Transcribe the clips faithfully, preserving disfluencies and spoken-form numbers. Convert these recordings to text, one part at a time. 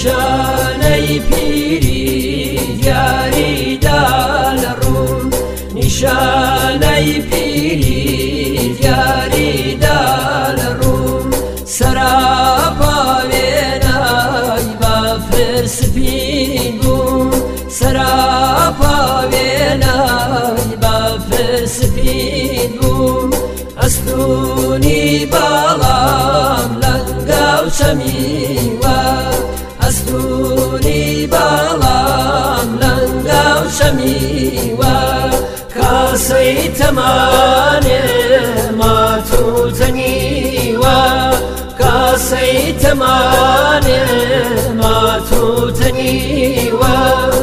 نیشانەی پیری دیاریدا لە ڕوو نیشانەی پیری دیاریدا لە ڕوو سەراپا وێنای بافرسپین بوو سەراپا وێنای بافرسپین بوو ئەستوونی باڵام لەنگاو چەمیوە ئەستوونی باڵام لەنگاو چەمیوە کاسەی تەمانێ ماتووتەنیوە کاسەی تەمانێ ماتووتەنیوە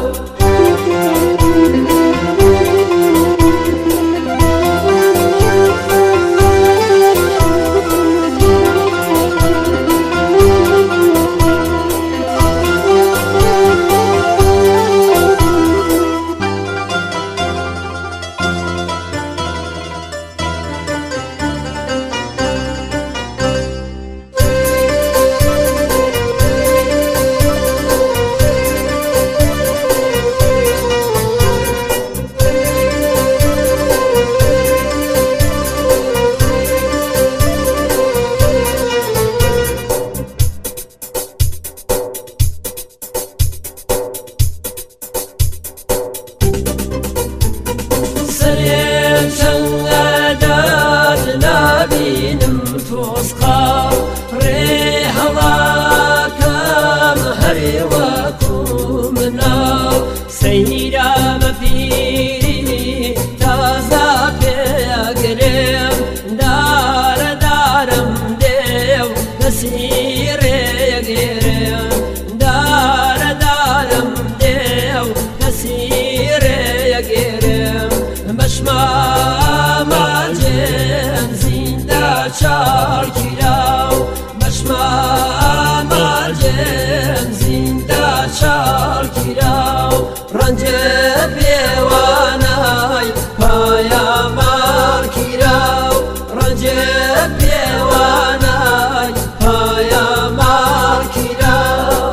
چارکیراو بەشما مارجێم زیندا چارکیراو ڕەنجە پێوانای پایا مارکیراو ڕەنجە پێوانای پایا مارکیراو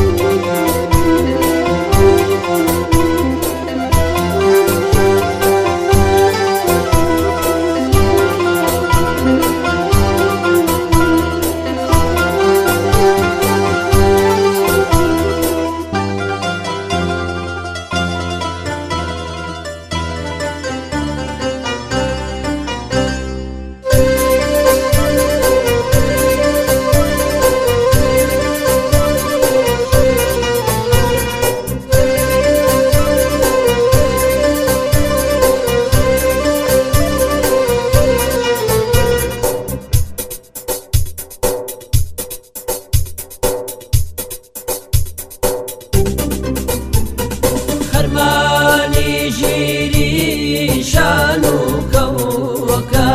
شان و کەوەکە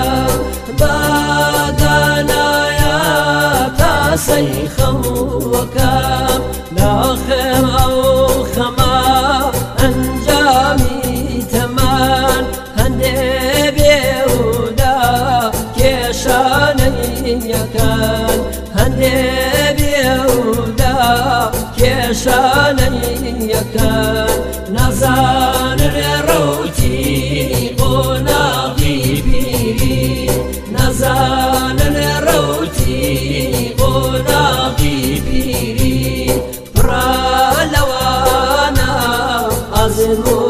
بادانایە تاسەی خەوەکە ناخێم ئەو خەمە ئەنجامی تەمان هەندێ بێودا کێشانەی یەکەن هەندێ بێودا کێشانەی یەکەن نەزانن ڕەوتی قۆناغی پیری نەزانن ڕەوتی قۆناغی پیری پڕە لەوانە ئەزم و